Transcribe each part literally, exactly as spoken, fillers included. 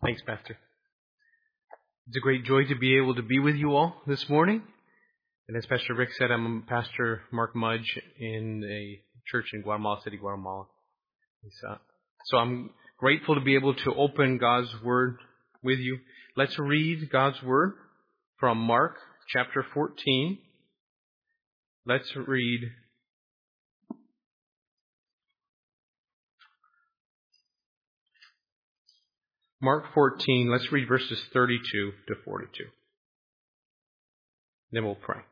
Thanks, Pastor. It's a great joy to be able to be with you all this morning. And as Pastor Rick said, I'm Pastor Mark Mudge in a church in Guatemala City, Guatemala. Uh, so I'm grateful to be able to open God's Word with you. Let's read God's Word from Mark chapter fourteen. Let's read Mark fourteen. Let's read verses thirty-two to forty-two. Then we'll pray.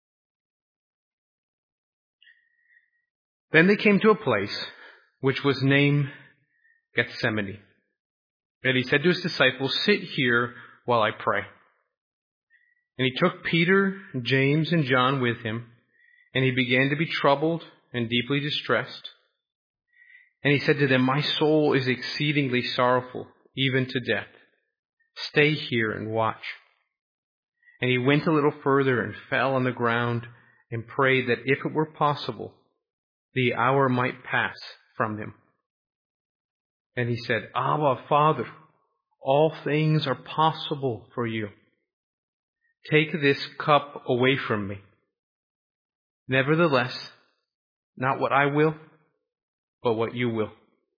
Then they came to a place which was named Gethsemane. And he said to his disciples, "Sit here while I pray." And he took Peter, James, and John with him, and he began to be troubled and deeply distressed. And he said to them, "My soul is exceedingly sorrowful, even to death. Stay here and watch." And he went a little further and fell on the ground and prayed that if it were possible, the hour might pass from him. And he said, "Abba, Father, all things are possible for you. Take this cup away from me. Nevertheless, not what I will, but what you will."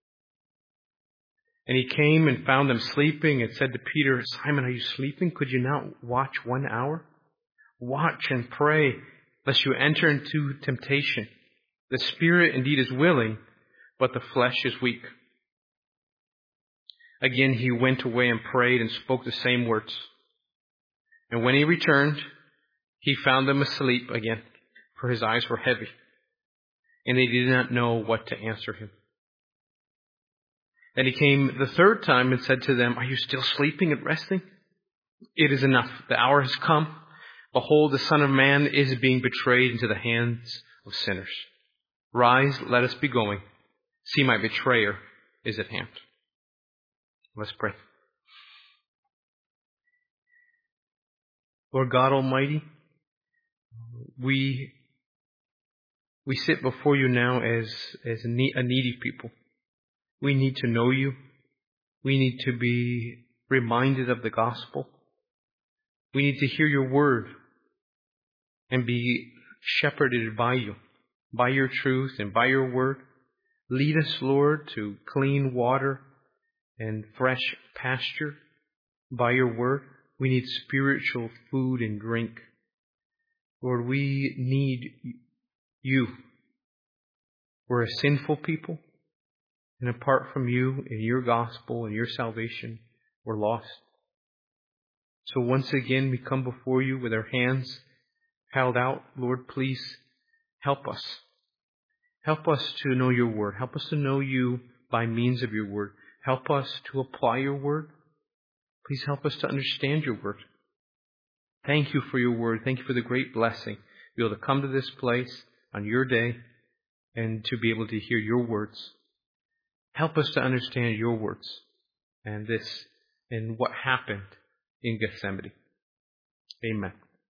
And he came and found them sleeping and said to Peter, "Simon, are you sleeping? Could you not watch one hour? Watch and pray, lest you enter into temptation. The spirit indeed is willing, but the flesh is weak." Again he went away and prayed and spoke the same words. And when he returned, he found them asleep again, for his eyes were heavy, and they did not know what to answer him. Then he came the third time and said to them, "Are you still sleeping and resting? It is enough. The hour has come. Behold, the Son of Man is being betrayed into the hands of sinners. Rise, let us be going. See, my betrayer is at hand." Let's pray. Lord God Almighty, we we sit before you now as, as a needy people. We need to know you. We need to be reminded of the gospel. We need to hear your word and be shepherded by you, by your truth and by your word. Lead us, Lord, to clean water and fresh pasture by your word. We need spiritual food and drink. Lord, we need you. We're a sinful people. And apart from you and your gospel and your salvation, we're lost. So once again, we come before you with our hands held out. Lord, please help us. Help us to know your word. Help us to know you by means of your word. Help us to apply your word. Please help us to understand your word. Thank you for your word. Thank you for the great blessing to be able to come to this place on your day and to be able to hear your words. Help us to understand your words and this and what happened in Gethsemane. Amen.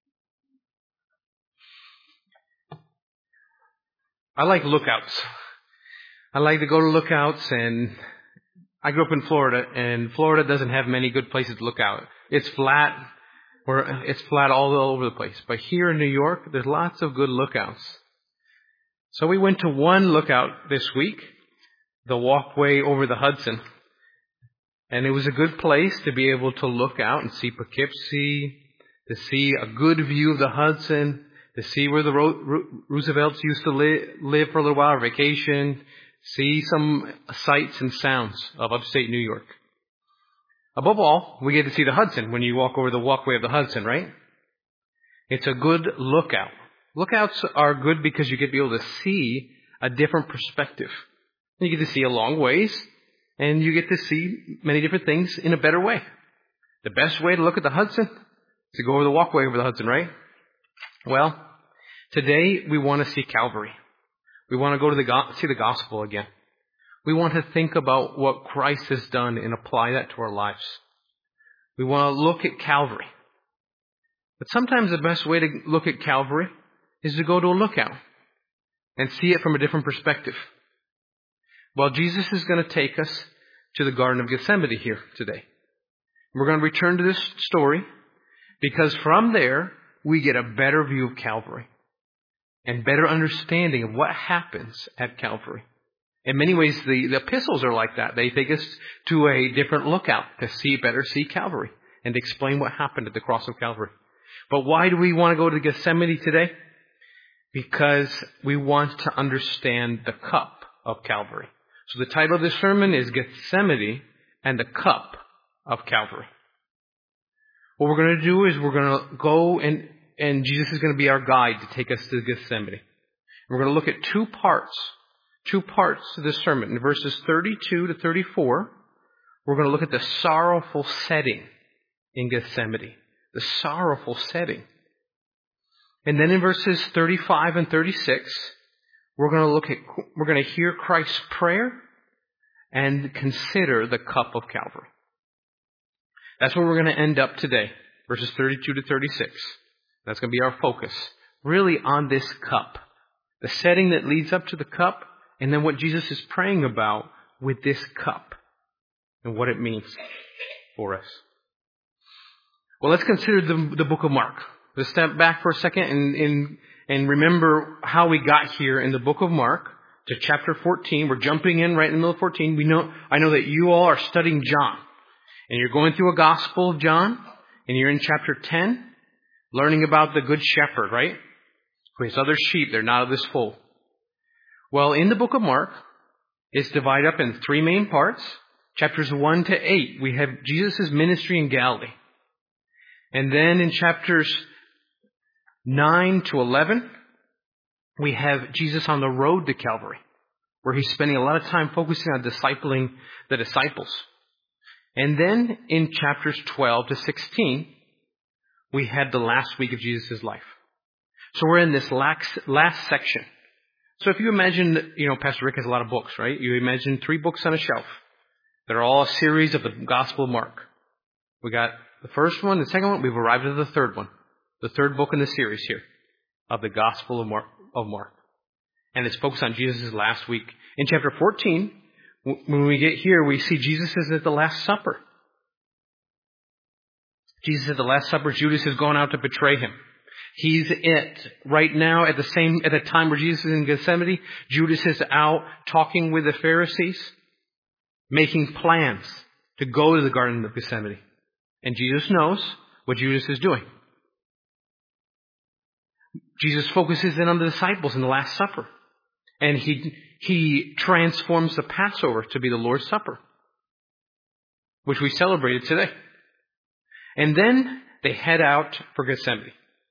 I like lookouts. I like to go to lookouts, and I grew up in Florida, and Florida doesn't have many good places to look out. It's flat, or it's flat all over the place. But here in New York, there's lots of good lookouts. So we went to one lookout this week, the walkway over the Hudson. And it was a good place to be able to look out and see Poughkeepsie, to see a good view of the Hudson, to see where the Ro- Ro- Roosevelts used to li- live for a little while, or vacation, see some sights and sounds of upstate New York. Above all, we get to see the Hudson when you walk over the walkway of the Hudson, right? It's a good lookout. Lookouts are good because you get to be able to see a different perspective. You get to see a long ways, and you get to see many different things in a better way. The best way to look at the Hudson is to go over the walkway over the Hudson, right? Well, today we want to see Calvary. We want to go to the go- see the gospel again. We want to think about what Christ has done and apply that to our lives. We want to look at Calvary. But sometimes the best way to look at Calvary is to go to a lookout and see it from a different perspective. Well, Jesus is going to take us to the Garden of Gethsemane here today. We're going to return to this story because from there we get a better view of Calvary and better understanding of what happens at Calvary. In many ways, the, the epistles are like that. They take us to a different lookout to see better see Calvary and to explain what happened at the cross of Calvary. But why do we want to go to Gethsemane today? Because we want to understand the cup of Calvary. So the title of this sermon is Gethsemane and the Cup of Calvary. What we're going to do is we're going to go and, and Jesus is going to be our guide to take us to Gethsemane. We're going to look at two parts, two parts of this sermon. In verses thirty-two to thirty-four, we're going to look at the sorrowful setting in Gethsemane. The sorrowful setting. And then in verses thirty-five and thirty-six, we're going to look at, we're going to hear Christ's prayer and consider the cup of Calvary. That's where we're going to end up today. Verses thirty-two to thirty-six. That's going to be our focus. Really on this cup. The setting that leads up to the cup, and then what Jesus is praying about with this cup. And what it means for us. Well, let's consider the, the book of Mark. Let's step back for a second and, and, and remember how we got here in the book of Mark to chapter fourteen. We're jumping in right in the middle of fourteen. We know, I know that you all are studying John. And you're going through a gospel of John. And you're in chapter ten, learning about the good shepherd, right? Who has other sheep, they're not of this fold. Well, in the book of Mark, it's divided up in three main parts. Chapters one to eight, we have Jesus' ministry in Galilee. And then in chapters nine to eleven, we have Jesus on the road to Calvary, where he's spending a lot of time focusing on discipling the disciples. And then in chapters twelve to sixteen, we had the last week of Jesus' life. So we're in this last, last section. So if you imagine, you know, Pastor Rick has a lot of books, right? You imagine three books on a shelf that are all a series of the Gospel of Mark. We got the first one, the second one, we've arrived at the third one. The third book in the series here of the Gospel of Mark. Of Mark. And it's focused on Jesus' last week. In chapter fourteen, when we get here, we see Jesus is at the Last Supper. Jesus at the Last Supper, Judas is going out to betray him. He's it. Right now, at the same, at the time where Jesus is in Gethsemane, Judas is out talking with the Pharisees, making plans to go to the Garden of Gethsemane. And Jesus knows what Judas is doing. Jesus focuses in on the disciples in the Last Supper. And he, he transforms the Passover to be the Lord's Supper, which we celebrated today. And then they head out for Gethsemane.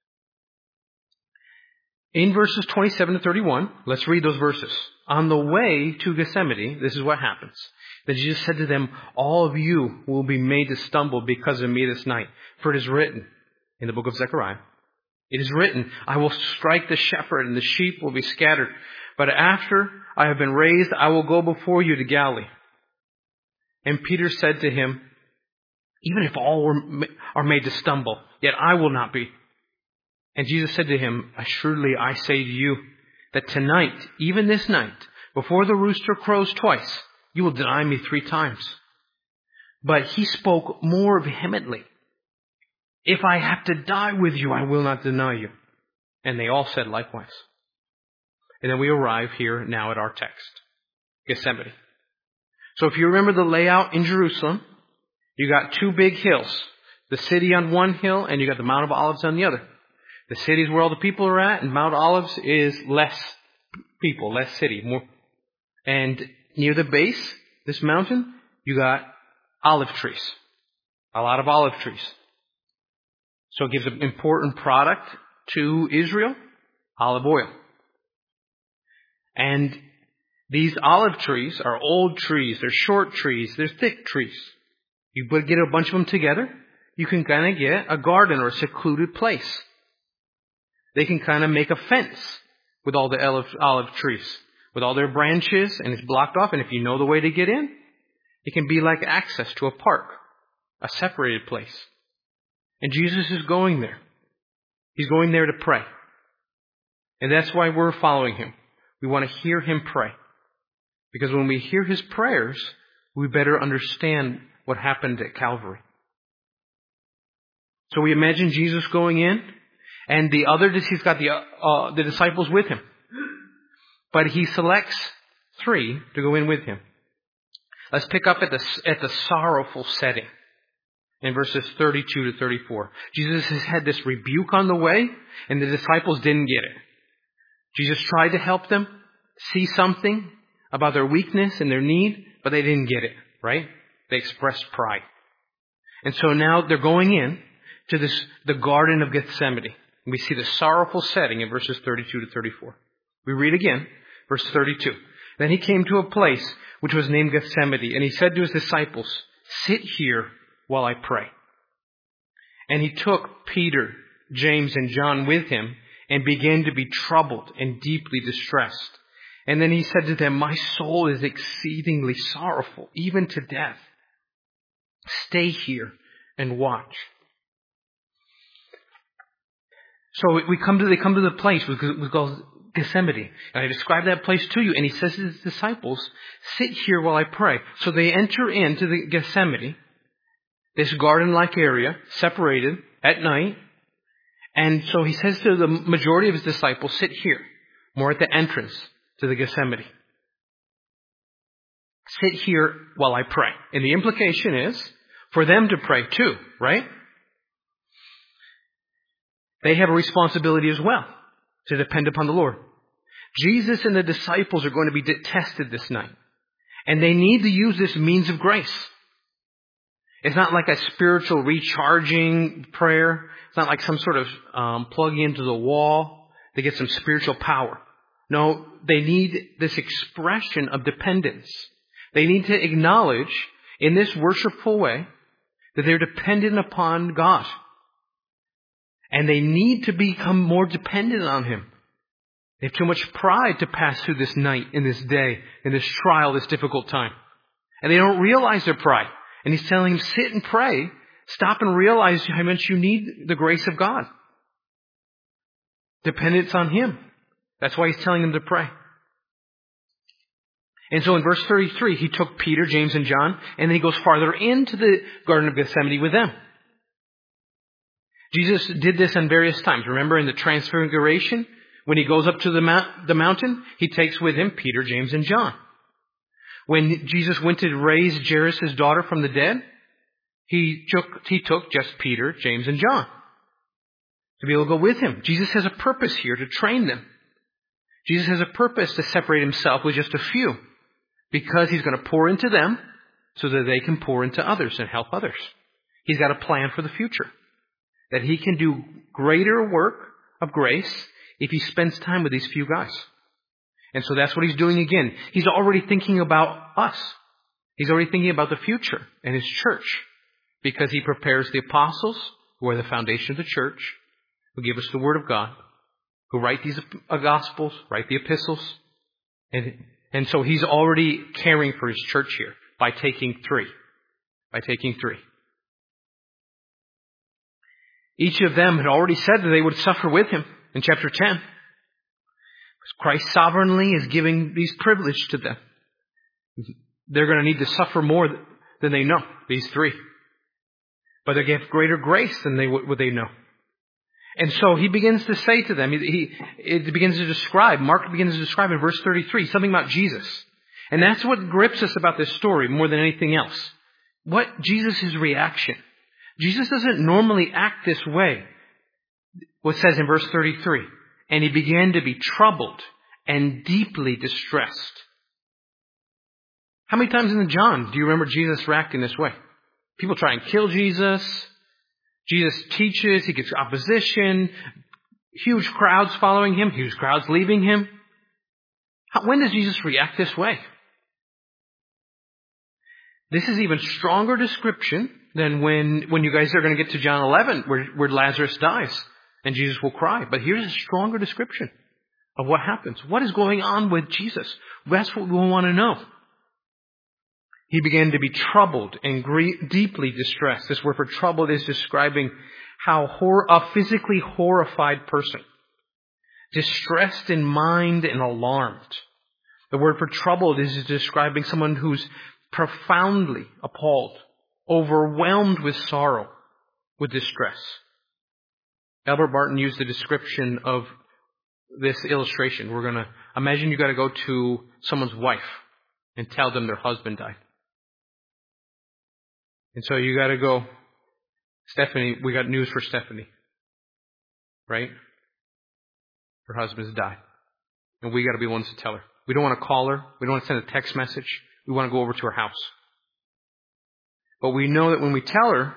In verses twenty-seven to thirty-one, let's read those verses. On the way to Gethsemane, this is what happens. Then Jesus said to them, all of you will be made to stumble because of me this night. For it is written in the book of Zechariah, it is written, I will strike the shepherd and the sheep will be scattered. But after I have been raised, I will go before you to Galilee. And Peter said to him, even if all were, are made to stumble, yet I will not be. And Jesus said to him, assuredly I say to you that tonight, even this night, before the rooster crows twice, you will deny me three times. But he spoke more vehemently. If I have to die with you, I will not deny you. And they all said likewise. And then we arrive here now at our text, Gethsemane. So if you remember the layout in Jerusalem, you got two big hills. The city on one hill and you got the Mount of Olives on the other. The city is where all the people are at, and Mount Olives is less people, less city. More. And near the base, this mountain, you got olive trees. A lot of olive trees. So it gives an important product to Israel, olive oil. And these olive trees are old trees, they're short trees, they're thick trees. You get a bunch of them together, you can kind of get a garden or a secluded place. They can kind of make a fence with all the olive, olive trees, with all their branches, and it's blocked off. And if you know the way to get in, it can be like access to a park, a separated place. And Jesus is going there. He's going there to pray. And that's why we're following him. We want to hear him pray. Because when we hear his prayers, we better understand what happened at Calvary. So we imagine Jesus going in, and the other, he's got the, uh, the disciples with him. But he selects three to go in with him. Let's pick up at the, at the sorrowful setting in verses thirty-two to thirty-four. Jesus has had this rebuke on the way, and the disciples didn't get it. Jesus tried to help them see something about their weakness and their need, but they didn't get it, right? They expressed pride. And so now they're going in to this, the Garden of Gethsemane. And we see the sorrowful setting in verses thirty-two to thirty-four. We read again, verse thirty-two. Then he came to a place which was named Gethsemane, and he said to his disciples, "Sit here while I pray." And he took Peter, James, and John with him, and began to be troubled and deeply distressed. And then he said to them, "My soul is exceedingly sorrowful, even to death. Stay here and watch." So we come to, they come to the place which is called Gethsemane. And I described that place to you. And he says to his disciples, "Sit here while I pray." So they enter into the Gethsemane, this garden-like area, separated at night. And so he says to the majority of his disciples, "Sit here," more at the entrance to the Gethsemane. "Sit here while I pray." And the implication is for them to pray too, right? They have a responsibility as well to depend upon the Lord. Jesus and the disciples are going to be tested this night. And they need to use this means of grace. It's not like a spiritual recharging prayer. It's not like some sort of um, plugging into the wall to get some spiritual power. No, they need this expression of dependence. They need to acknowledge in this worshipful way that they're dependent upon God. And they need to become more dependent on Him. They have too much pride to pass through this night, in this day, in this trial, this difficult time. And they don't realize their pride. And He's telling them, sit and pray. Stop and realize how much you need the grace of God. Dependence on Him. That's why He's telling them to pray. And so in verse thirty-three, He took Peter, James, and John, and then He goes farther into the Garden of Gethsemane with them. Jesus did this on various times. Remember in the Transfiguration, when He goes up to the, mount, the mountain, He takes with Him Peter, James, and John. When Jesus went to raise Jairus' daughter from the dead, He took, he took just Peter, James, and John to be able to go with Him. Jesus has a purpose here to train them. Jesus has a purpose to separate Himself with just a few, because He's going to pour into them so that they can pour into others and help others. He's got a plan for the future, that He can do greater work of grace if He spends time with these few guys. And so that's what He's doing again. He's already thinking about us. He's already thinking about the future and His church, because He prepares the apostles, who are the foundation of the church, who give us the Word of God, who write these Gospels, write the epistles. And, and so He's already caring for His church here by taking three. By taking three. Each of them had already said that they would suffer with Him in chapter ten. Christ sovereignly is giving these privileges to them. They're going to need to suffer more than they know, these three. But they get greater grace than they would they know. And so He begins to say to them, he, he it begins to describe, Mark begins to describe in verse thirty-three, something about Jesus. And that's what grips us about this story more than anything else. What Jesus' reaction. Jesus doesn't normally act this way. What it says in verse thirty-three, and He began to be troubled and deeply distressed. How many times in John do you remember Jesus reacting this way? People try and kill Jesus. Jesus teaches. He gets opposition. Huge crowds following Him. Huge crowds leaving Him. How, when does Jesus react this way? This is even stronger description than when, when you guys are going to get to John eleven, where, where Lazarus dies and Jesus will cry. But here's a stronger description of what happens. What is going on with Jesus? That's what we want to know. He began to be troubled and gre- deeply distressed. This word for troubled is describing how hor- a physically horrified person, distressed in mind and alarmed. The word for troubled is describing someone who's profoundly appalled, overwhelmed with sorrow, with distress. Albert Barton used the description of this illustration. We're going to imagine you got to go to someone's wife and tell them their husband died. And so you got to go, Stephanie, we got news for Stephanie. Right? Her husband's died. And we got to be the ones to tell her. We don't want to call her. We don't want to send a text message. We want to go over to her house. But we know that when we tell her,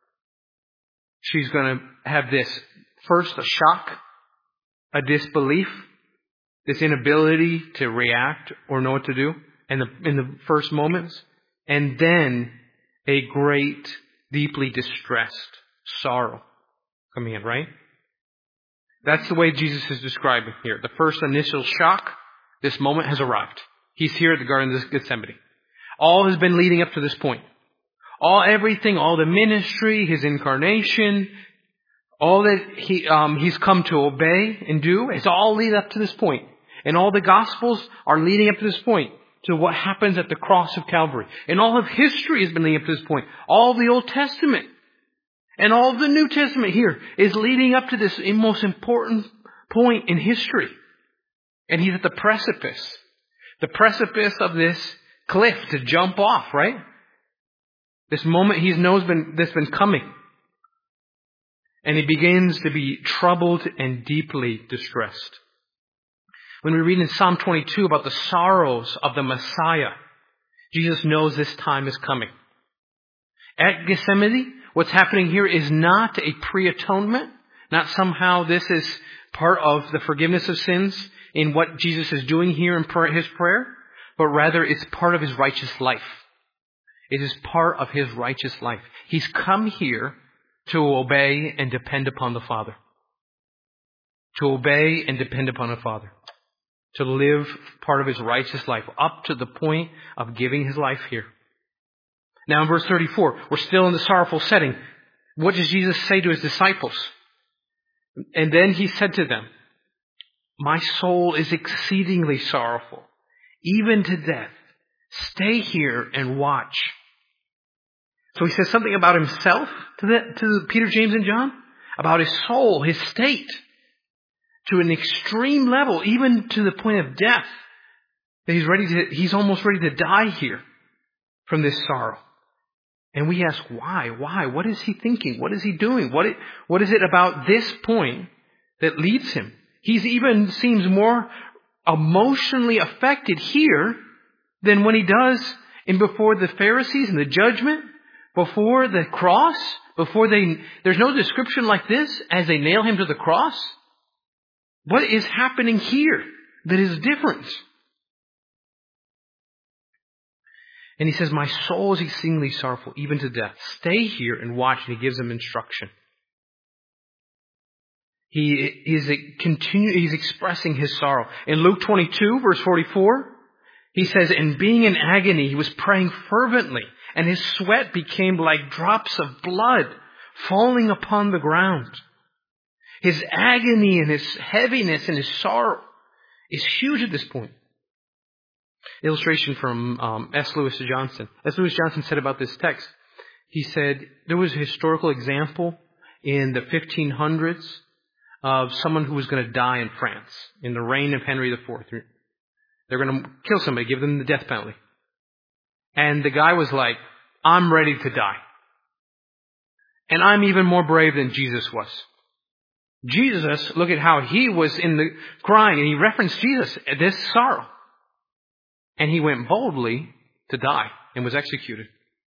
she's going to have this, first a shock, a disbelief, this inability to react or know what to do in the, in the first moments, and then a great, deeply distressed sorrow coming in, right? That's the way Jesus is describing here. The first initial shock, this moment has arrived. He's here at the Garden of Gethsemane. All has been leading up to this point. All, everything, all the ministry, His incarnation, all that he, um, He's come to obey and do, it's all lead up to this point. And all the Gospels are leading up to this point, to what happens at the cross of Calvary. And all of history has been leading up to this point. All of the Old Testament and all of the New Testament here is leading up to this most important point in history. And He's at the precipice. The precipice of this cliff to jump off, right? This moment He knows been, that's been coming. And He begins to be troubled and deeply distressed. When we read in Psalm twenty-two about the sorrows of the Messiah, Jesus knows this time is coming. At Gethsemane, what's happening here is not a pre-atonement, not somehow this is part of the forgiveness of sins in what Jesus is doing here in His prayer, but rather it's part of His righteous life. It is part of His righteous life. He's come here to obey and depend upon the Father. To obey and depend upon the Father. To live part of His righteous life up to the point of giving His life here. Now in verse thirty-four, we're still in the sorrowful setting. What does Jesus say to His disciples? And then He said to them, "My soul is exceedingly sorrowful, even to death. Stay here and watch." So He says something about Himself to, the, to Peter, James, and John, about His soul, His state, to an extreme level, even to the point of death, that He's ready to, He's almost ready to die here from this sorrow. And we ask, why? Why? What is He thinking? What is He doing? What, it, what is it about this point that leads Him? He even seems more emotionally affected here than when He does in before the Pharisees and the judgment, before the cross, before they, there's no description like this as they nail Him to the cross. What is happening here that is different? And He says, "My soul is exceedingly sorrowful, even to death. Stay here and watch." And He gives them instruction. He is continue, He's expressing His sorrow. In Luke twenty-two, verse forty-four, He says, "And being in agony, He was praying fervently, and His sweat became like drops of blood falling upon the ground." His agony and His heaviness and His sorrow is huge at this point. Illustration from um, S. Lewis Johnson. S. Lewis Johnson said about this text, he said, there was a historical example in the fifteen hundreds of someone who was going to die in France in the reign of Henry the Fourth. They're going to kill somebody, give them the death penalty. And the guy was like, "I'm ready to die. And I'm even more brave than Jesus was." Jesus, look at how He was in the crying, and He referenced Jesus at this sorrow. And He went boldly to die and was executed.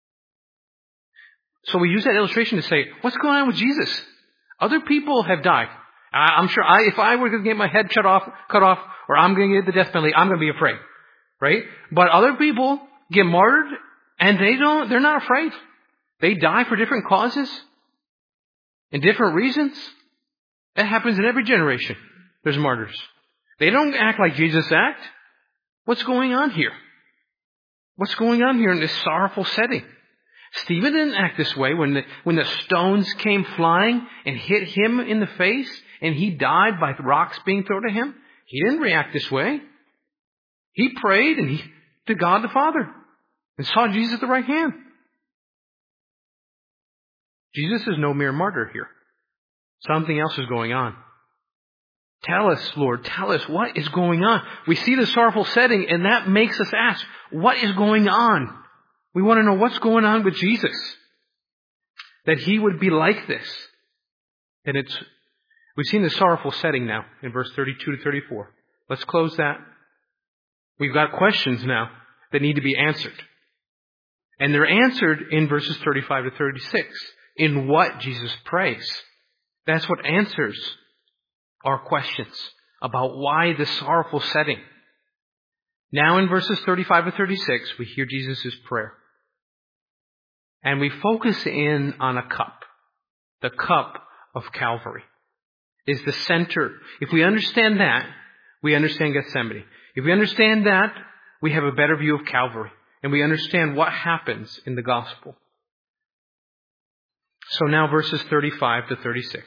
So we use that illustration to say, what's going on with Jesus? Other people have died. I'm sure I, if I were going to get my head cut off, cut off, or I'm going to get the death penalty, I'm going to be afraid. Right? But other people get martyred and they don't, they're not afraid. They die for different causes and different reasons. That happens in every generation. There's martyrs. They don't act like Jesus acted. What's going on here? What's going on here in this sorrowful setting? Stephen didn't act this way when the, when the stones came flying and hit him in the face and he died by rocks being thrown at him. He didn't react this way. He prayed and he to God the Father and saw Jesus at the right hand. Jesus is no mere martyr here. Something else is going on. Tell us, Lord, tell us what is going on. We see the sorrowful setting, and that makes us ask, what is going on? We want to know what's going on with Jesus. That He would be like this. And it's, we've seen the sorrowful setting now in verse thirty-two to thirty-four. Let's close that. We've got questions now that need to be answered. And they're answered in verses thirty-five to thirty-six. In what Jesus prays. That's what answers our questions about why the sorrowful setting. Now in verses thirty-five to thirty-six, we hear Jesus' prayer. And we focus in on a cup. The cup of Calvary is the center. If we understand that, we understand Gethsemane. If we understand that, we have a better view of Calvary. And we understand what happens in the gospel. So now verses thirty-five to thirty-six.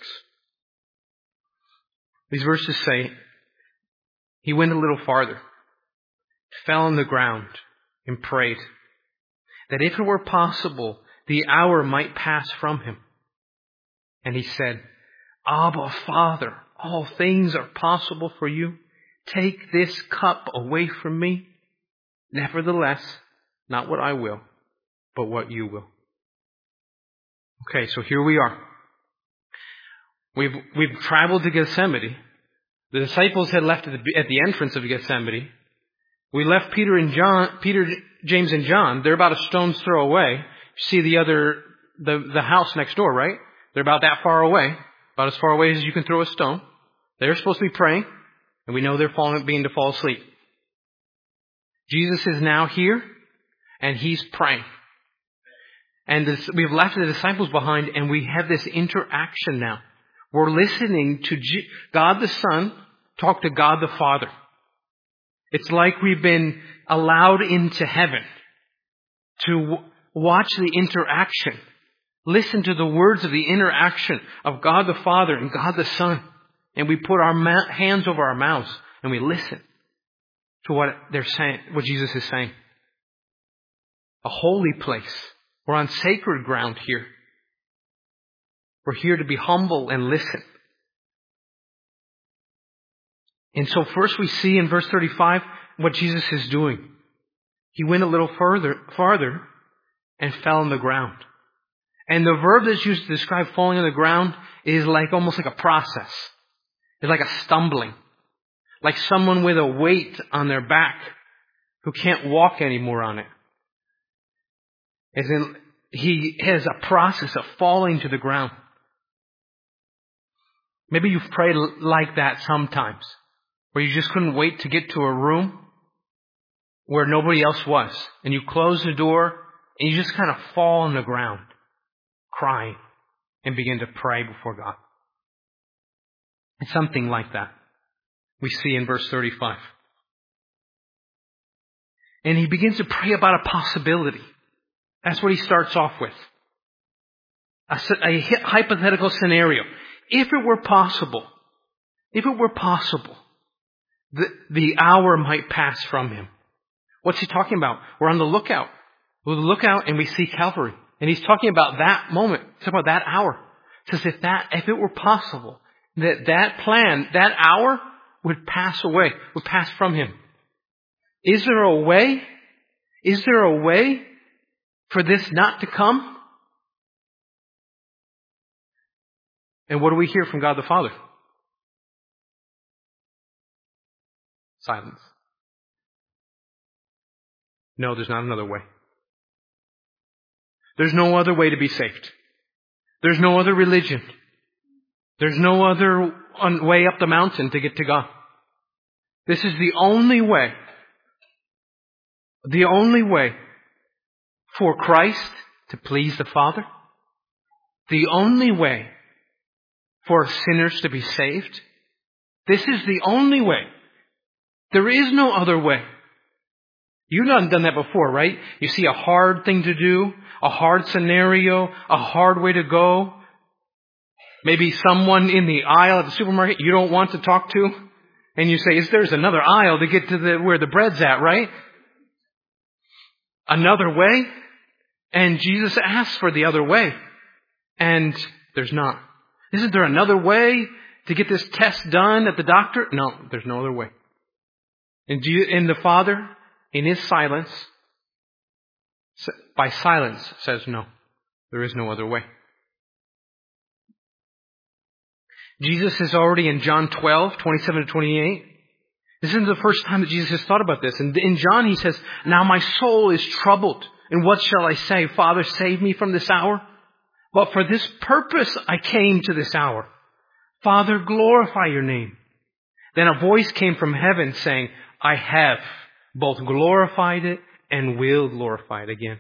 These verses say, He went a little farther, fell on the ground, and prayed, that if it were possible, the hour might pass from Him. And He said, Abba, Father, all things are possible for you. Take this cup away from me. Nevertheless, not what I will, but what you will. Okay, so here we are. We've, we've traveled to Gethsemane. The disciples had left at the, at the entrance of Gethsemane. We left Peter and John, Peter, James and John. They're about a stone's throw away. See the other, the, the house next door, right? They're about that far away. About as far away as you can throw a stone. They're supposed to be praying. And we know they're falling, beginning to fall asleep. Jesus is now here. And He's praying. And this, we've left the disciples behind. And we have this interaction now. We're listening to G- God the Son talk to God the Father. It's like we've been allowed into heaven to w- watch the interaction. Listen to the words of the interaction of God the Father and God the Son. And we put our ma- hands over our mouths and we listen to what they're saying, what Jesus is saying. A holy place. We're on sacred ground here. We're here to be humble and listen. And so first we see in verse thirty-five what Jesus is doing. He went a little further, farther and fell on the ground. And the verb that's used to describe falling on the ground is like almost like a process. It's like a stumbling. Like someone with a weight on their back who can't walk anymore on it. As in, he has a process of falling to the ground. Maybe you've prayed like that sometimes, where you just couldn't wait to get to a room where nobody else was. And you close the door and you just kind of fall on the ground, crying, and begin to pray before God. It's something like that we see in verse thirty-five. And he begins to pray about a possibility. That's what he starts off with. A, a hypothetical scenario. If it were possible, if it were possible, the, the hour might pass from him. What's he talking about? We're on the lookout. We'll look out and we see Calvary. And he's talking about that moment. He's talking about that hour. He says if that, if it were possible, that that plan, that hour would pass away, would pass from him. Is there a way? Is there a way for this not to come? And what do we hear from God the Father? Silence. No, there's not another way. There's no other way to be saved. There's no other religion. There's no other way up the mountain to get to God. This is the only way, the only way for Christ to please the Father. The only way for sinners to be saved. This is the only way. There is no other way. You've not done that before, right? You see a hard thing to do, a hard scenario, a hard way to go. Maybe someone in the aisle at the supermarket you don't want to talk to. And you say, there's another aisle to get to the where the bread's at, right? Another way. And Jesus asks for the other way. And there's not. Isn't there another way to get this test done at the doctor? No, there's no other way. And, Jesus, and the Father, in His silence, by silence, says no. There is no other way. Jesus is already in John twelve, twenty-seven to twenty-eight. This isn't the first time that Jesus has thought about this. And in John he says, now my soul is troubled. And what shall I say? Father, save me from this hour. But for this purpose I came to this hour. Father, glorify your name. Then a voice came from heaven saying, I have both glorified it and will glorify it again.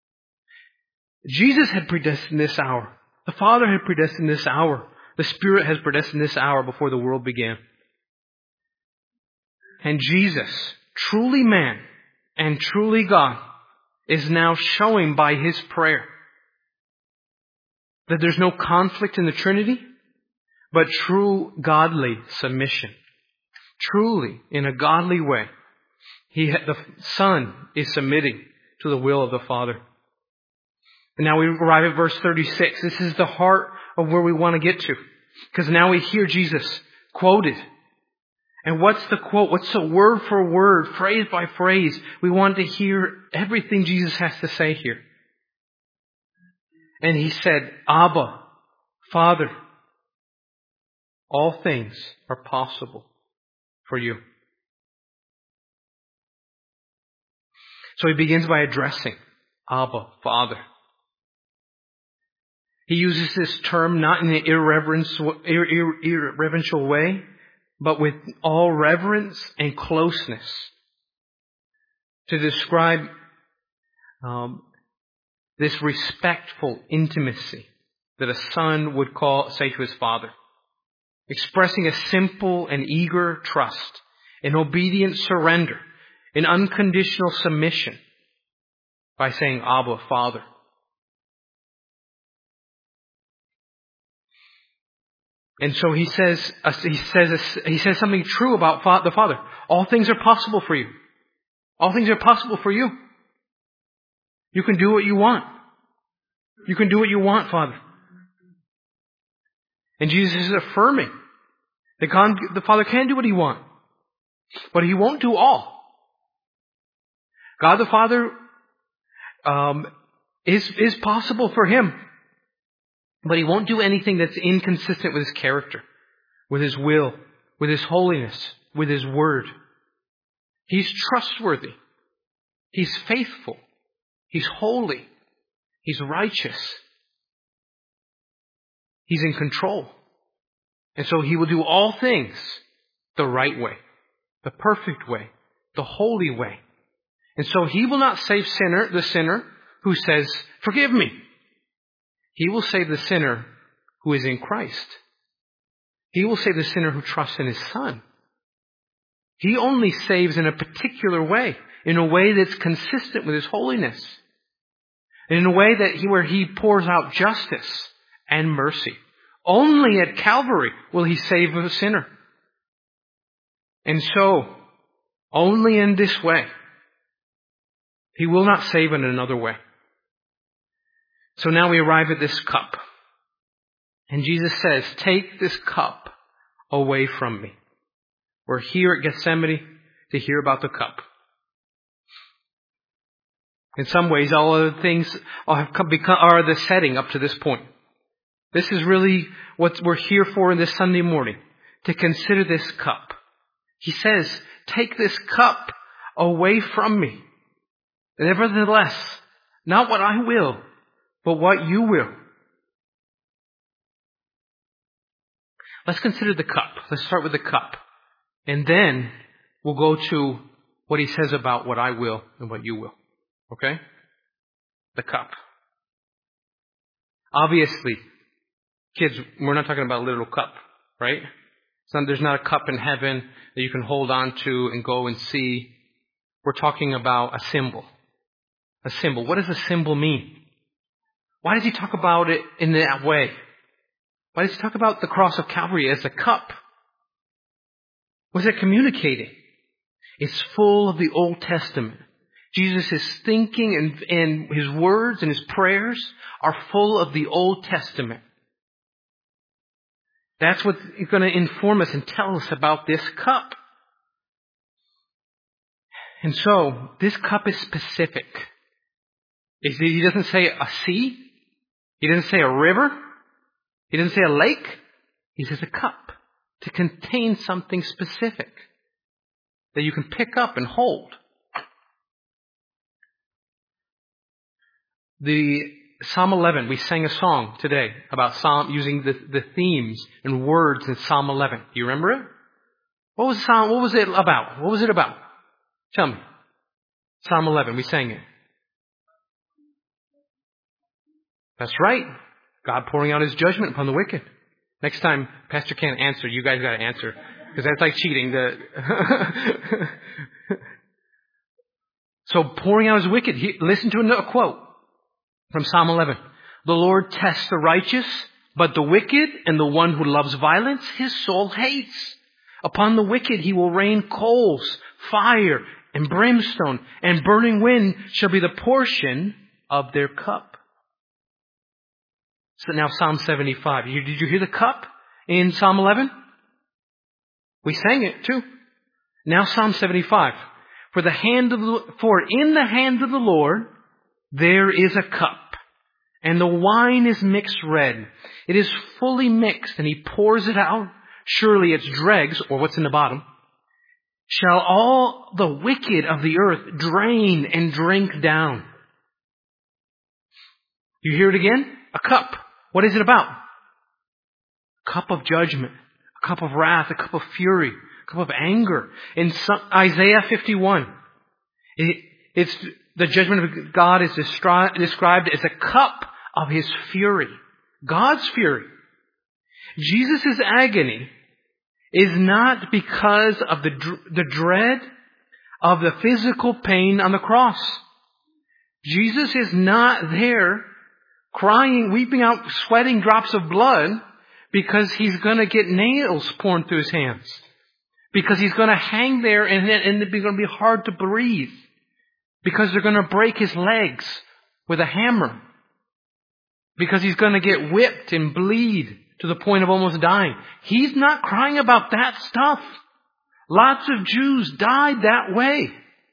Jesus had predestined this hour. The Father had predestined this hour. The Spirit has predestined this hour before the world began. And Jesus, truly man and truly God, is now showing by His prayer that there's no conflict in the Trinity, but true godly submission. Truly, in a godly way, he, the Son is submitting to the will of the Father. And now we arrive at verse thirty-six. This is the heart of where we want to get to. Because now we hear Jesus quoted. And what's the quote? What's the word for word, phrase by phrase? We want to hear everything Jesus has to say here. And He said, Abba, Father, all things are possible for you. So He begins by addressing Abba, Father. He uses this term not in an irreverential, irreverential way, but with all reverence and closeness to describe um, this respectful intimacy that a son would call, say to his father, expressing a simple and eager trust, an obedient surrender, an unconditional submission by saying, Abba, Father. And so he says, uh, he says, he says something true about fa- the Father. All things are possible for you. All things are possible for you. You can do what you want. You can do what you want, Father. And Jesus is affirming that God, the Father can do what He wants, but He won't do all. God the Father um, is is possible for Him. But He won't do anything that's inconsistent with His character, with His will, with His holiness, with His word. He's trustworthy. He's faithful. He's holy. He's righteous. He's in control. And so He will do all things the right way, the perfect way, the holy way. And so He will not save sinner, the sinner who says, forgive me. He will save the sinner who is in Christ. He will save the sinner who trusts in His Son. He only saves in a particular way, in a way that's consistent with His holiness. In a way that he, where He pours out justice and mercy. Only at Calvary will He save a sinner. And so, only in this way. He will not save in another way. So now we arrive at this cup. And Jesus says, take this cup away from me. We're here at Gethsemane to hear about the cup. In some ways, all other things have become, are the setting up to this point. This is really what we're here for in this Sunday morning, to consider this cup. He says, take this cup away from me. Nevertheless, not what I will, but what you will. Let's consider the cup. Let's start with the cup. And then we'll go to what He says about what I will and what you will. Okay? The cup. Obviously, kids, we're not talking about a little cup, right? It's not, there's not a cup in heaven that you can hold on to and go and see. We're talking about a symbol. A symbol. What does a symbol mean? Why does He talk about it in that way? Why does He talk about the cross of Calvary as a cup? What is it communicating? It's full of the Old Testament. Jesus' thinking and, and His words and His prayers are full of the Old Testament. That's what's going to inform us and tell us about this cup. And so, this cup is specific. He doesn't say a sea. He doesn't say a river. He doesn't say a lake. He says a cup to contain something specific that you can pick up and hold. The Psalm eleven, we sang a song today about Psalm using the, the themes and words in Psalm eleven. Do you remember it? What was Psalm? What was it about? What was it about? Tell me. Psalm eleven, we sang it. That's right. God pouring out His judgment upon the wicked. Next time, Pastor can't answer. You guys got to answer. Because that's like cheating. The so pouring out His wicked. He, listen to a quote from Psalm eleven. The Lord tests the righteous, but the wicked and the one who loves violence, His soul hates. Upon the wicked He will rain coals, fire, and brimstone, and burning wind shall be the portion of their cup. So now Psalm seventy-five. You, did you hear the cup in Psalm eleven? We sang it too. Now Psalm seventy-five. For the hand of the, for in the hand of the Lord there is a cup, and the wine is mixed red. It is fully mixed, and He pours it out. Surely its dregs, or what's in the bottom, shall all the wicked of the earth drain and drink down. You hear it again? A cup. What is it about? A cup of judgment, a cup of wrath, a cup of fury, a cup of anger. In Isaiah fifty-one, it, it's the judgment of God is described as a cup of His fury. God's fury. Jesus' agony is not because of the, the dread of the physical pain on the cross. Jesus is not there crying, weeping out, sweating drops of blood because He's going to get nails poured through His hands. Because He's going to hang there and, and it's going to be hard to breathe. Because they're going to break His legs with a hammer. Because He's going to get whipped and bleed to the point of almost dying. He's not crying about that stuff. Lots of Jews died that way.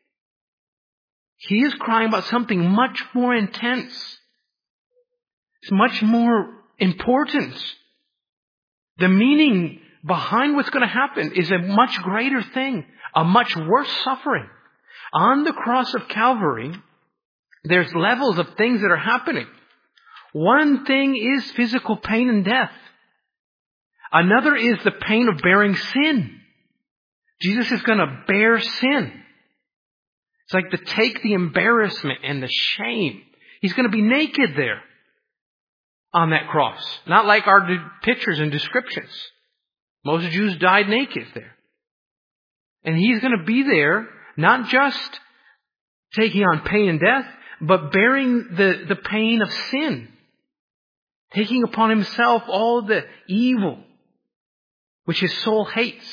He is crying about something much more intense. It's much more important. The meaning behind what's going to happen is a much greater thing, a much worse suffering. On the cross of Calvary, there's levels of things that are happening. One thing is physical pain and death. Another is the pain of bearing sin. Jesus is going to bear sin. It's like to take the embarrassment and the shame. He's going to be naked there on that cross. Not like our pictures and descriptions. Most Jews died naked there. And He's going to be there, not just taking on pain and death, but bearing the, the pain of sin. Taking upon Himself all the evil which His soul hates.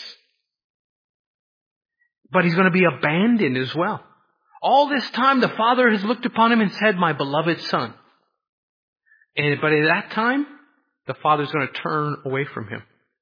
But He's going to be abandoned as well. All this time the Father has looked upon Him and said, my beloved Son. And, but at that time, the Father's going to turn away from Him.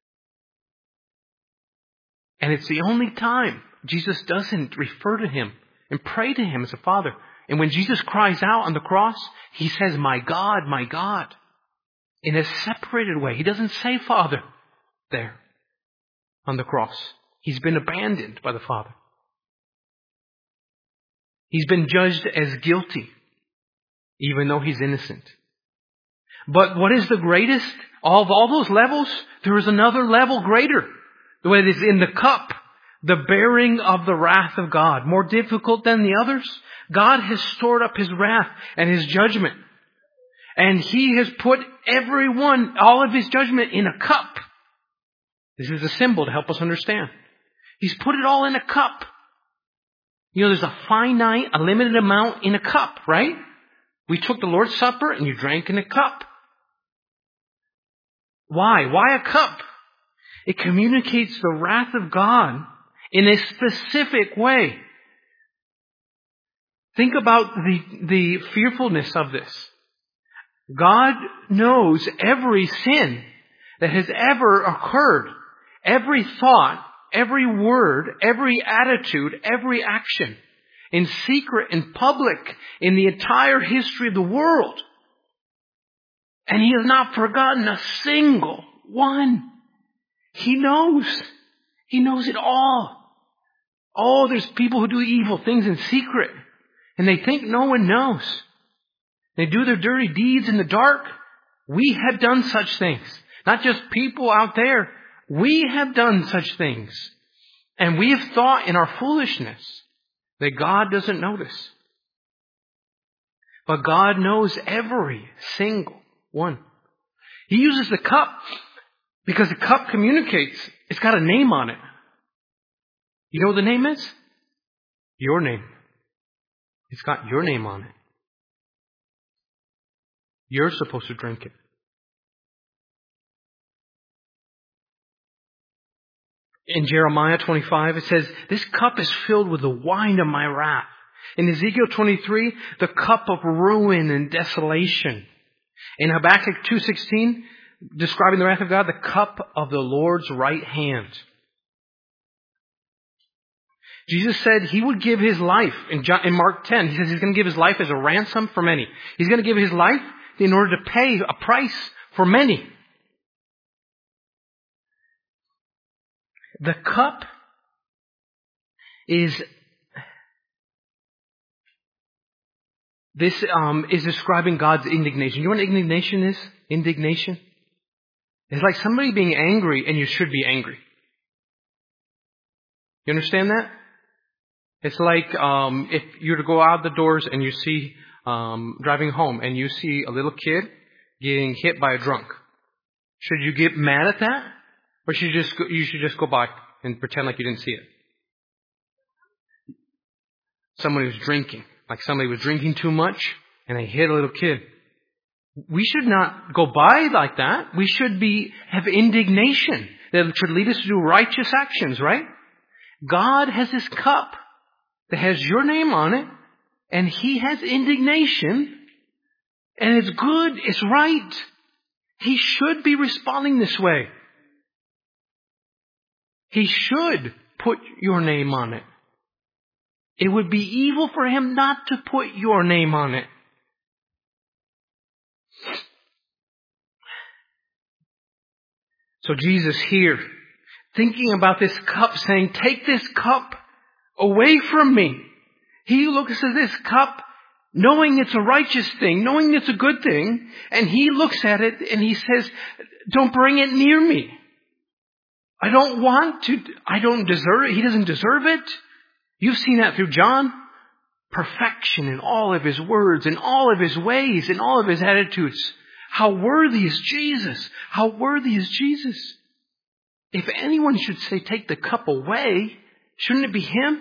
And it's the only time Jesus doesn't refer to Him and pray to Him as a Father. And when Jesus cries out on the cross, He says, my God, my God. In a separated way. He doesn't say Father there on the cross. He's been abandoned by the Father. He's been judged as guilty, even though He's innocent. But what is the greatest? Of all those levels, there is another level greater. It is in the cup, the bearing of the wrath of God. More difficult than the others. God has stored up His wrath and His judgment. And He has put everyone, all of His judgment in a cup. This is a symbol to help us understand. He's put it all in a cup. You know, there's a finite, a limited amount in a cup, right? We took the Lord's Supper and you drank in a cup. Why? Why a cup? It communicates the wrath of God in a specific way. Think about the, the fearfulness of this. God knows every sin that has ever occurred. Every thought, every word, every attitude, every action, in secret, in public, in the entire history of the world. And He has not forgotten a single one. He knows. He knows it all. Oh, there's people who do evil things in secret, and they think no one knows. They do their dirty deeds in the dark. We have done such things. Not just people out there. We have done such things. And we have thought in our foolishness that God doesn't notice. But God knows every single one. He uses the cup because the cup communicates. It's got a name on it. You know what the name is? Your name. It's got your name on it. You're supposed to drink it. In Jeremiah twenty-five, it says, this cup is filled with the wine of my wrath. In Ezekiel twenty-three, the cup of ruin and desolation. In Habakkuk two sixteen, describing the wrath of God, the cup of the Lord's right hand. Jesus said He would give His life. In, John, in Mark ten, He says He's going to give His life as a ransom for many. He's going to give His life in order to pay a price for many. The cup is, this um, is describing God's indignation. You know what indignation is? Indignation? It's like somebody being angry and you should be angry. You understand that? It's like um, if you were to go out the doors and you see, um, driving home, and you see a little kid getting hit by a drunk. Should you get mad at that? Or should you just go, you should just go by and pretend like you didn't see it? Somebody was drinking. Like somebody was drinking too much and they hit a little kid. We should not go by like that. We should be have indignation that should lead us to do righteous actions, right? God has this cup that has your name on it, and He has indignation, and it's good, it's right. He should be responding this way. He should put your name on it. It would be evil for Him not to put your name on it. So Jesus here, thinking about this cup, saying, take this cup away from me. He looks at this cup knowing it's a righteous thing, knowing it's a good thing, and He looks at it and He says, don't bring it near me. I don't want to, I don't deserve it. He doesn't deserve it. You've seen that through John. Perfection in all of His words, in all of His ways, in all of His attitudes. How worthy is Jesus? How worthy is Jesus? If anyone should say, take the cup away, shouldn't it be Him?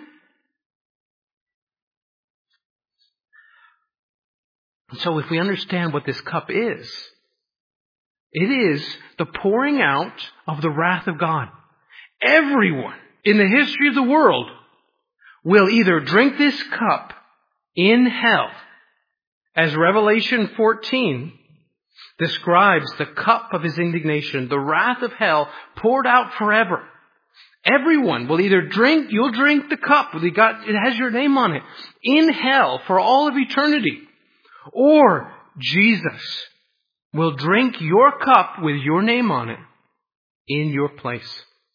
And so if we understand what this cup is, it is the pouring out of the wrath of God. Everyone in the history of the world will either drink this cup in hell, as Revelation fourteen describes the cup of His indignation, the wrath of hell poured out forever. Everyone will either drink, you'll drink the cup, it has your name on it, in hell for all of eternity. Or Jesus will drink your cup with your name on it in your place.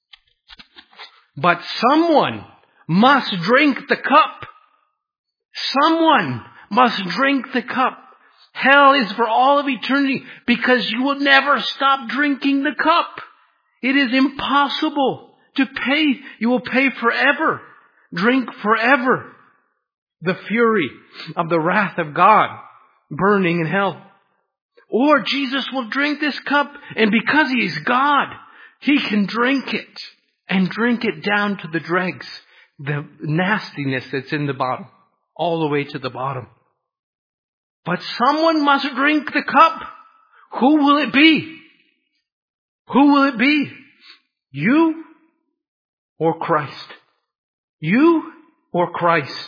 But someone must drink the cup. Someone must drink the cup. Hell is for all of eternity because you will never stop drinking the cup. It is impossible to pay. You will pay forever. Drink forever. The fury of the wrath of God burning in hell. Or Jesus will drink this cup, and because He is God, He can drink it and drink it down to the dregs. The nastiness that's in the bottom. All the way to the bottom. But someone must drink the cup. Who will it be? Who will it be? You or Christ? You or Christ?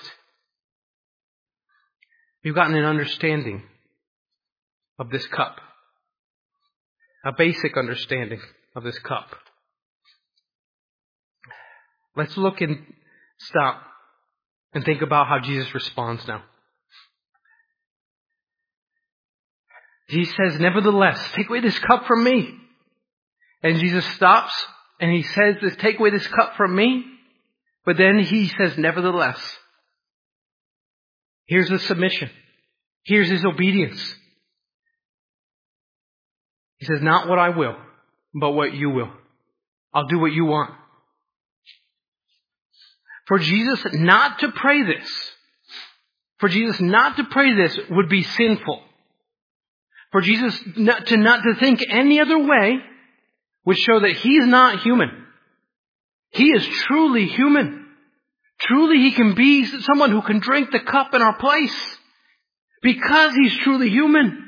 You've gotten an understanding of this cup. a basic understanding of this cup. Let's look and stop and think about how Jesus responds now. He says, nevertheless, take away this cup from me. And Jesus stops and he says, take away this cup from me. But then he says, nevertheless. Here's the submission. Here's his obedience. He says, not what I will, but what you will. I'll do what you want. For Jesus not to pray this, for Jesus not to pray this would be sinful. For Jesus not to not to think any other way would show that he's not human. He is truly human. Truly he can be someone who can drink the cup in our place because he's truly human.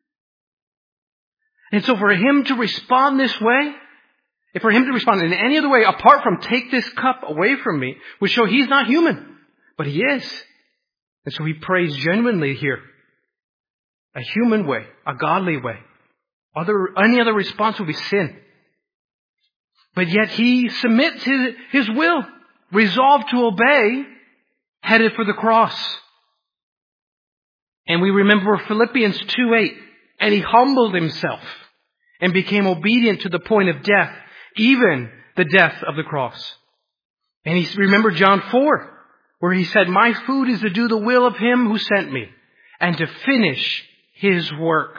And so for him to respond this way, if for him to respond in any other way apart from take this cup away from me, would show he's not human. But he is. And so he prays genuinely here. A human way, a godly way. Other, any other response would be sin. But yet he submits his, his will, resolved to obey, headed for the cross. And we remember Philippians two eight. And he humbled himself and became obedient to the point of death, even the death of the cross. And he remember John four, where he said, my food is to do the will of him who sent me and to finish his work.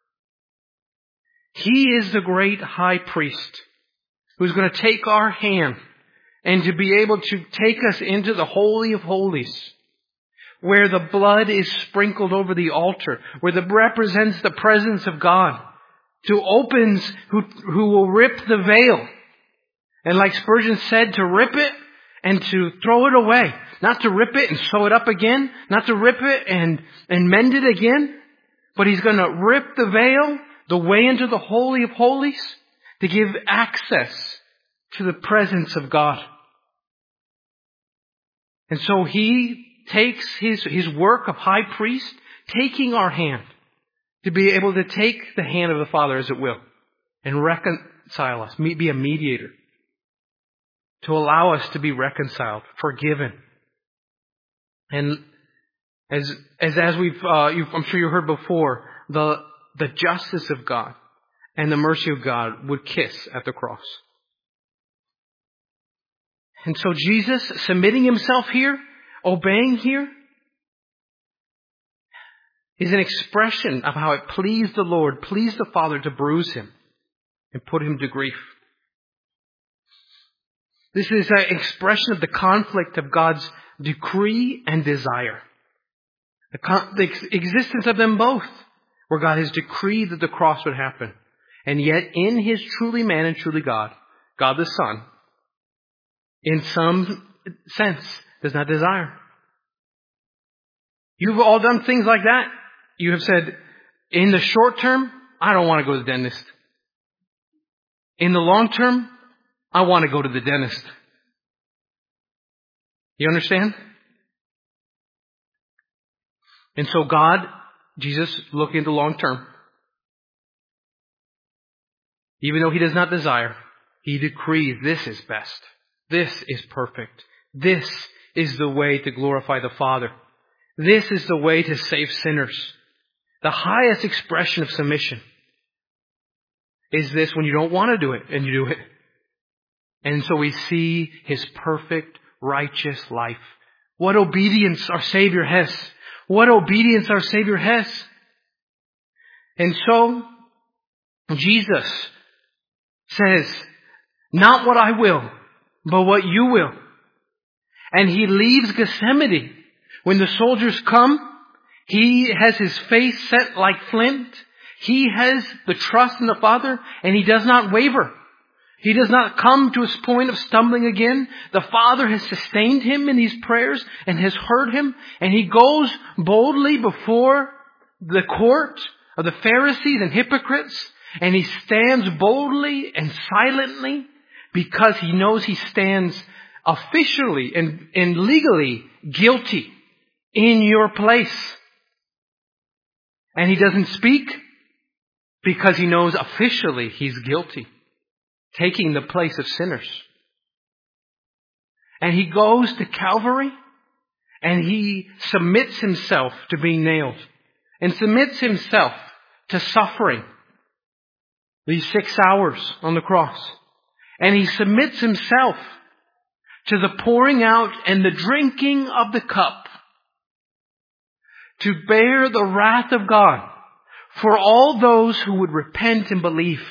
He is the great high priest who's going to take our hand and to be able to take us into the Holy of Holies, where the blood is sprinkled over the altar, where the represents the presence of God, to opens who, who will rip the veil. And like Spurgeon said, to rip it and to throw it away. Not to rip it and sew it up again. Not to rip it and, and mend it again. But he's going to rip the veil, the way into the Holy of Holies, to give access to the presence of God. And so he takes his, his work of high priest, taking our hand, to be able to take the hand of the Father as it will, and reconcile us, be a mediator, to allow us to be reconciled, forgiven. And as as as we've, uh, you've, I'm sure you heard before, the the justice of God and the mercy of God would kiss at the cross. And so Jesus, submitting himself here, obeying here, is an expression of how it pleased the Lord, pleased the Father to bruise him and put him to grief. This is an expression of the conflict of God's decree and desire. The, con- the ex- existence of them both, where God has decreed that the cross would happen. And yet, in his truly man and truly God, God the Son, in some sense, does not desire. You've all done things like that. You have said, in the short term, I don't want to go to the dentist. In the long term, I want to go to the dentist. You understand? And so God, Jesus, looking at the long term, even though he does not desire, he decrees this is best. This is perfect. This is the way to glorify the Father. This is the way to save sinners. The highest expression of submission is this, when you don't want to do it and you do it. And so we see his perfect, righteous life. What obedience our Savior has. What obedience our Savior has. And so Jesus says, not what I will, but what you will. And he leaves Gethsemane. When the soldiers come, he has his face set like flint. He has the trust in the Father, and he does not waver. He does not come to his point of stumbling again. The Father has sustained him in these prayers and has heard him. And he goes boldly before the court of the Pharisees and hypocrites. And he stands boldly and silently because he knows he stands officially and, and legally guilty in your place. And he doesn't speak. because he knows officially he's guilty, taking the place of sinners. And he goes to Calvary and he submits himself to being nailed and submits himself to suffering these six hours on the cross. And he submits himself to the pouring out and the drinking of the cup to bear the wrath of God for all those who would repent and believe.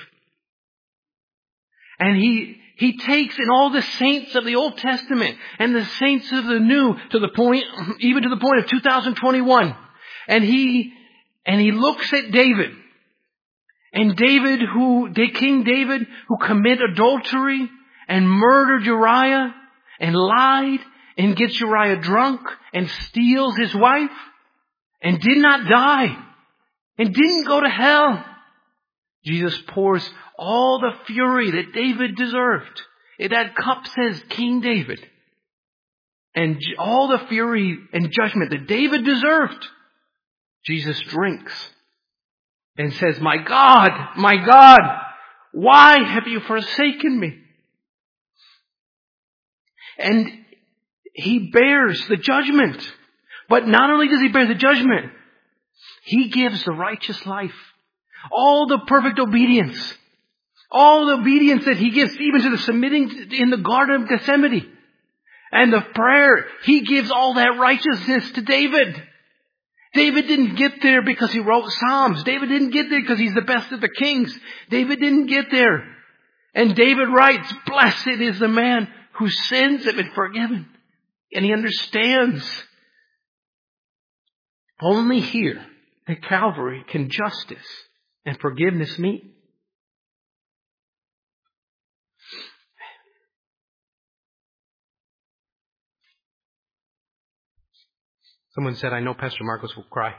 And he He takes in all the saints of the Old Testament and the saints of the New to the point, even to the point of two thousand twenty-one. And he, and he looks at David. And David who, King David who committed adultery and murdered Uriah and lied and gets Uriah drunk and steals his wife and did not die and didn't go to hell. Jesus pours all the fury that David deserved. That cup says King David. And all the fury and judgment that David deserved, Jesus drinks and says, "My God, my God, why have you forsaken me?" And he bears the judgment. But not only does he bear the judgment, he gives the righteous life. All the perfect obedience. All the obedience that he gives, even to the submitting in the Garden of Gethsemane. And the prayer, he gives all that righteousness to David. David didn't get there because he wrote Psalms. David didn't get there because he's the best of the kings. David didn't get there. And David writes, "Blessed is the man whose sins have been forgiven." And he understands. Only here at Calvary can justice and forgiveness meet. Someone said, "I know Pastor Marcos will cry."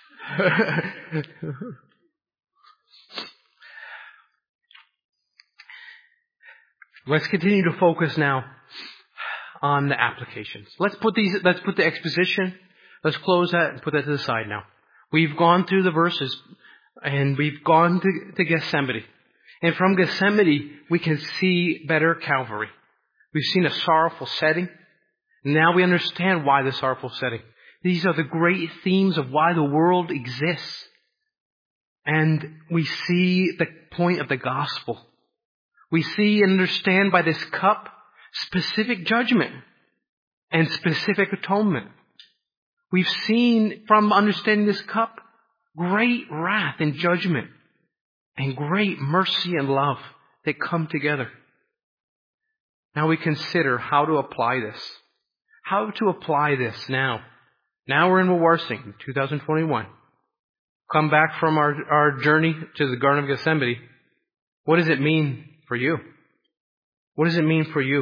Let's continue to focus now on the applications. Let's put these, let's put the exposition, let's close that and put that to the side now. We've gone through the verses and we've gone to, to Gethsemane. And from Gethsemane, we can see better Calvary. We've seen a sorrowful setting. Now we understand why the sorrowful setting. These are the great themes of why the world exists. And we see the point of the gospel. We see and understand by this cup specific judgment and specific atonement. We've seen from understanding this cup great wrath and judgment and great mercy and love that come together. Now we consider how to apply this. How to apply this now. Now we're in Wawarsing, two thousand twenty-one. Come back from our, our journey to the Garden of Gethsemane. What does it mean for you? What does it mean for you?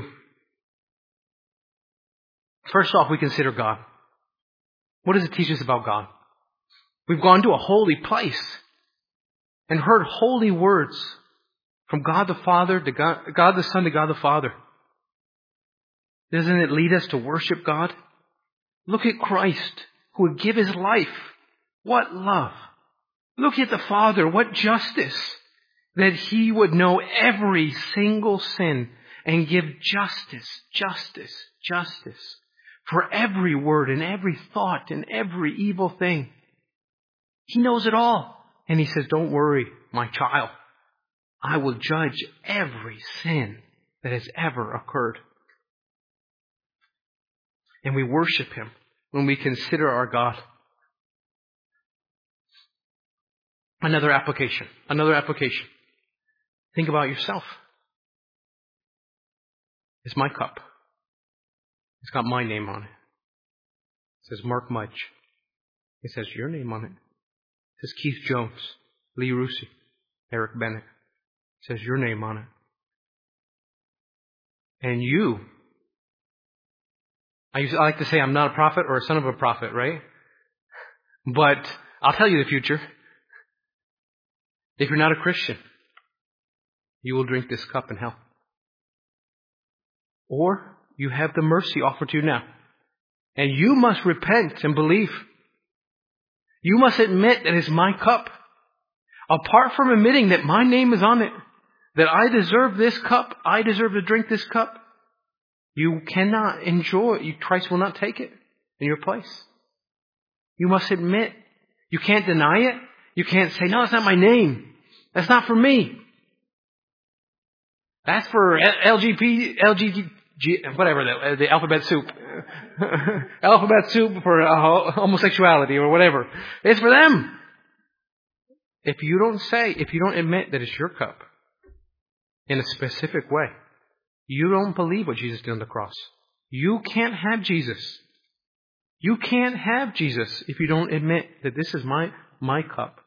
First off, we consider God. What does it teach us about God? We've gone to a holy place and heard holy words from God the Father to God, God the Son to God the Father. Doesn't it lead us to worship God? Look at Christ, who would give his life. What love. Look at the Father, what justice. That he would know every single sin and give justice, justice, justice for every word and every thought and every evil thing. He knows it all. And he says, "Don't worry, my child. I will judge every sin that has ever occurred." And we worship him when we consider our God. Another application. Another application. Think about yourself. It's my cup. It's got my name on it. It says Mark Mudge. It says your name on it. It says Keith Jones, Lee Rusi, Eric Bennett. It says your name on it. And you, I used to, I like to say I'm not a prophet or a son of a prophet, right? But I'll tell you the future. If you're not a Christian, you will drink this cup in hell. Or you have the mercy offered to you now. And you must repent and believe. You must admit that it's my cup. Apart from admitting that my name is on it, that I deserve this cup, I deserve to drink this cup, you cannot enjoy it. Christ will not take it in your place. You must admit. You can't deny it. You can't say, no, that's not my name. That's not for me. That's for L G B T, L G B T, whatever, the, the alphabet soup. Alphabet soup for uh, homosexuality or whatever. It's for them. If you don't say, if you don't admit that it's your cup in a specific way, you don't believe what Jesus did on the cross. You can't have Jesus. You can't have Jesus if you don't admit that this is my, my cup.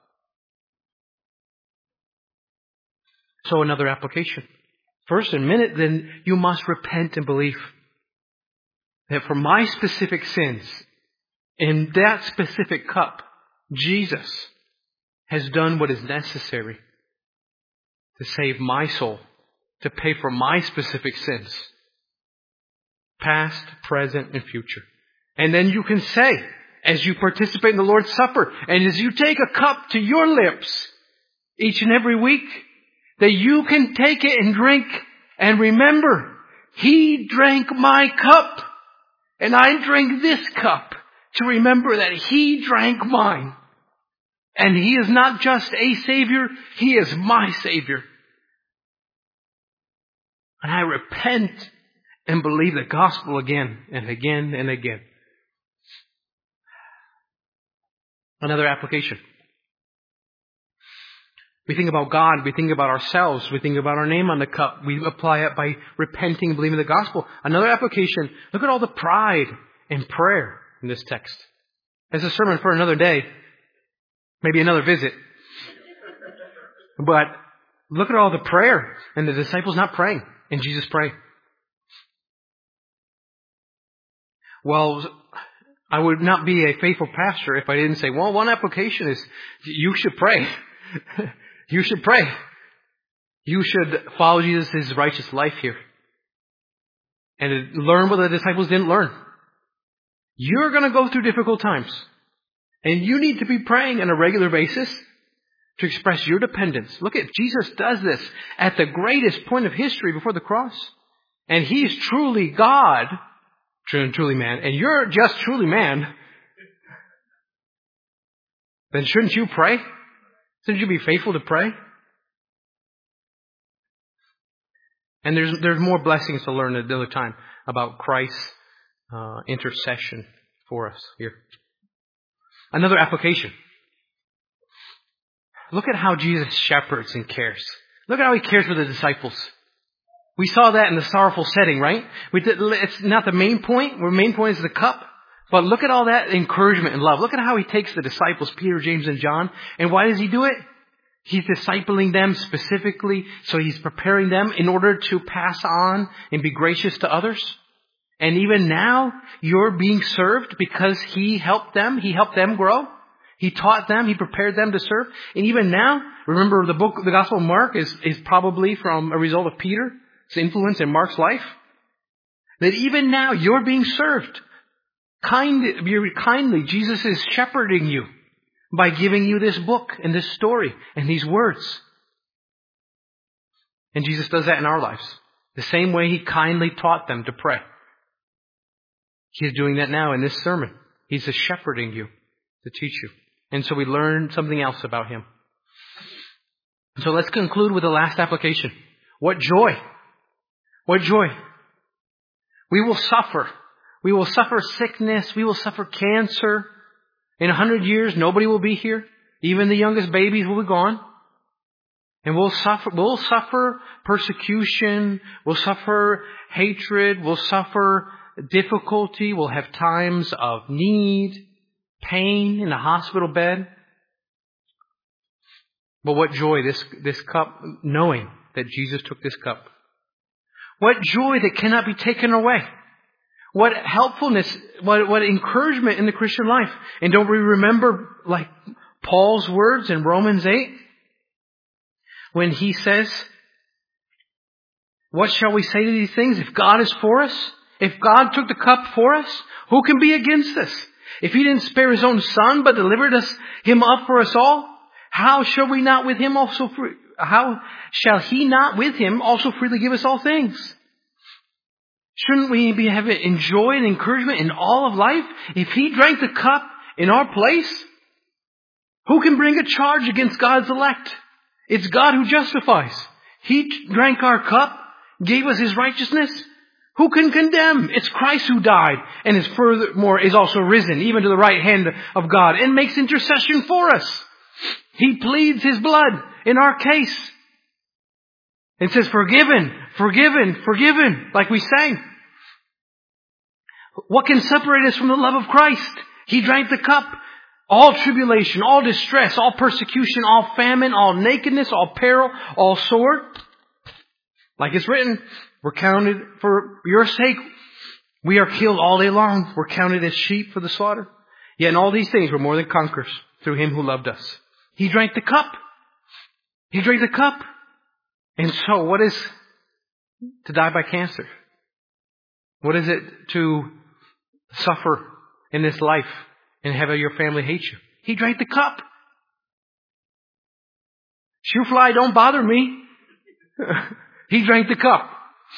So another application. First, admit it, then you must repent and believe that for my specific sins, in that specific cup, Jesus has done what is necessary to save my soul, to pay for my specific sins, past, present, and future. And then you can say, as you participate in the Lord's Supper, and as you take a cup to your lips each and every week, that you can take it and drink and remember, He drank my cup, and I drink this cup to remember that He drank mine. And He is not just a Savior, He is my Savior. And I repent and believe the gospel again and again and again. Another application. We think about God, we think about ourselves, we think about our name on the cup. We apply it by repenting and believing the gospel. Another application, look at all the pride and prayer in this text. It's a sermon for another day, maybe another visit. But look at all the prayer and the disciples not praying and Jesus praying. Well, I would not be a faithful pastor if I didn't say, well, one application is you should pray. You should pray. You should follow Jesus' righteous life here. And learn what the disciples didn't learn. You're going to go through difficult times. And you need to be praying on a regular basis to express your dependence. Look at, Jesus does this at the greatest point of history before the cross. And He's truly God, true and truly man, and you're just truly man. Then shouldn't you pray? Shouldn't you be faithful to pray? And there's there's more blessings to learn at another time about Christ's uh, intercession for us here. Another application. Look at how Jesus shepherds and cares. Look at how He cares for the disciples. We saw that in the sorrowful setting, right? We did, it's not the main point. The main point is the cup. But look at all that encouragement and love. Look at how He takes the disciples, Peter, James, and John. And why does He do it? He's discipling them specifically, so He's preparing them in order to pass on and be gracious to others. And even now, you're being served because He helped them. He helped them grow. He taught them. He prepared them to serve. And even now, remember the book, the Gospel of Mark is, is probably from a result of Peter's influence in Mark's life. That even now, you're being served. Kind, kindly, Jesus is shepherding you by giving you this book and this story and these words. And Jesus does that in our lives. The same way He kindly taught them to pray. He's doing that now in this sermon. He's just shepherding you to teach you. And so we learn something else about Him. So let's conclude with the last application. What joy! What joy! We will suffer. We will suffer sickness. We will suffer cancer. In a hundred years, nobody will be here. Even the youngest babies will be gone. And we'll suffer, we'll suffer persecution. We'll suffer hatred. We'll suffer difficulty. We'll have times of need, pain in a hospital bed. But what joy, this, this cup, knowing that Jesus took this cup. What joy that cannot be taken away. What helpfulness, what, what encouragement in the Christian life. And don't we remember, like, Paul's words in Romans eight? When he says, what shall we say to these things? If God is for us, if God took the cup for us, who can be against us? If He didn't spare His own Son, but delivered us, Him up for us all, How shall we not with him also free, how shall he not with him also freely give us all things? Shouldn't we be having enjoy and encouragement in all of life? If he drank the cup in our place, who can bring a charge against God's elect? It's God who justifies. He drank our cup, gave us his righteousness. Who can condemn? It's Christ who died and is furthermore is also risen, even to the right hand of God, and makes intercession for us. He pleads his blood in our case. It says, forgiven, forgiven, forgiven, like we sang. What can separate us from the love of Christ? He drank the cup. All tribulation, all distress, all persecution, all famine, all nakedness, all peril, all sword. Like it's written, we're counted for your sake. We are killed all day long. We're counted as sheep for the slaughter. Yet in all these things we're more than conquerors through him who loved us. He drank the cup. He drank the cup. And so what is to die by cancer? What is it to suffer in this life and have your family hate you? He drank the cup. Shoe fly, don't bother me. He drank the cup.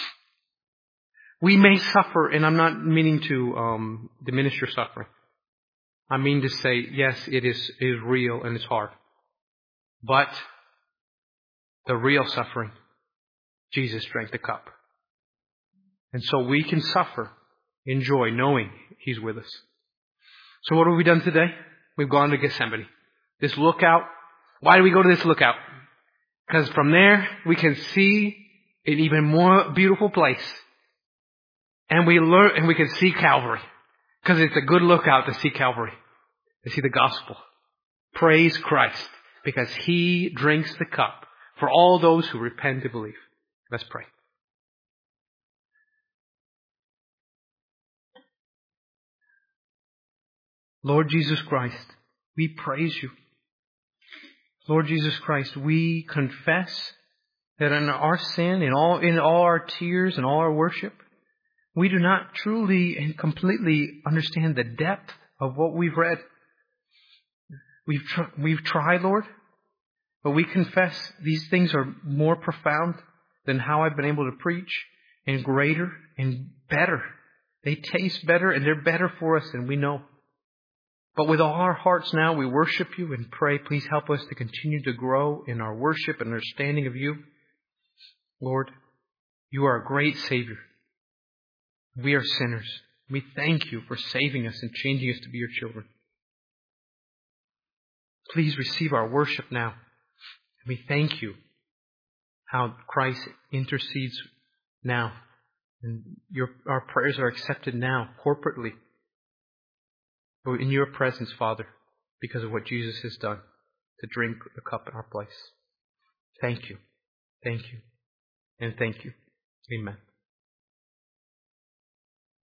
We may suffer, and I'm not meaning to um, diminish your suffering. I mean to say, yes, it is, it is real and it's hard. But the real suffering, Jesus drank the cup. And so we can suffer in joy knowing he's with us. So what have we done today? We've gone to Gethsemane. This lookout. Why do we go to this lookout? Because from there we can see an even more beautiful place. And we learn, and we can see Calvary. Because it's a good lookout to see Calvary. To see the gospel. Praise Christ. Because he drinks the cup for all those who repent and believe. Let's pray. Lord Jesus Christ, we praise you. Lord Jesus Christ, we confess that in our sin, in all, in all our tears and all our worship, we do not truly and completely understand the depth of what we've read. We've, tr- we've tried, Lord, but we confess these things are more profound than how I've been able to preach, and greater and better. They taste better and they're better for us than we know. But with all our hearts now, we worship you and pray, please help us to continue to grow in our worship and understanding of you. Lord, you are a great Savior. We are sinners. We thank you for saving us and changing us to be your children. Please receive our worship now. We thank you how Christ intercedes now. And your, our prayers are accepted now, corporately. But in your presence, Father, because of what Jesus has done, to drink the cup in our place. Thank you. Thank you. And thank you. Amen.